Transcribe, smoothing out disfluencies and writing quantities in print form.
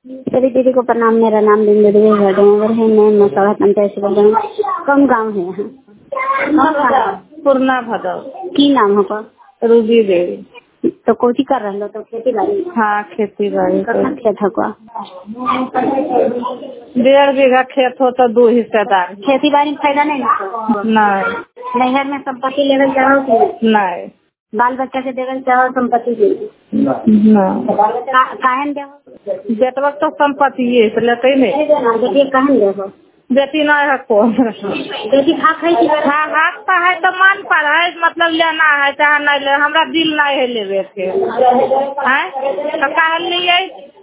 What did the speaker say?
सभी दीदी को प्रणाम। मेरा नाम बिंदु देवी भटोवर है। मैं मसौढ़ा पंचायत से बोल रही हूँ। कम गाँव है यहाँ पूर्णा भदौ की नाम होगा रूबी देवी। तो कोची कर रहे हो? तो खेती बाड़ी? हाँ खेती बाड़ी। खेत होगा 1.5 बीघा खेत हो तो 2 हिस्सेदार। खेती बाड़ी में फायदा नहीं होता? नहीं। नहर में संपत्ति लेवल चाहो कि नहीं। बाल बच्चा के देवल चाहो संपत्ति काहन देहो? बेटवा तो संपत्ति ये तो लेते नहीं। बेटी कहन देहो? बेटी नहीं है को बेटी हक है कि? हाँ हक तो है तो मन पर है, मतलब लेना है चाहे नहीं ले, हमरा दिल नहीं है लेवे के है तो काहे लिए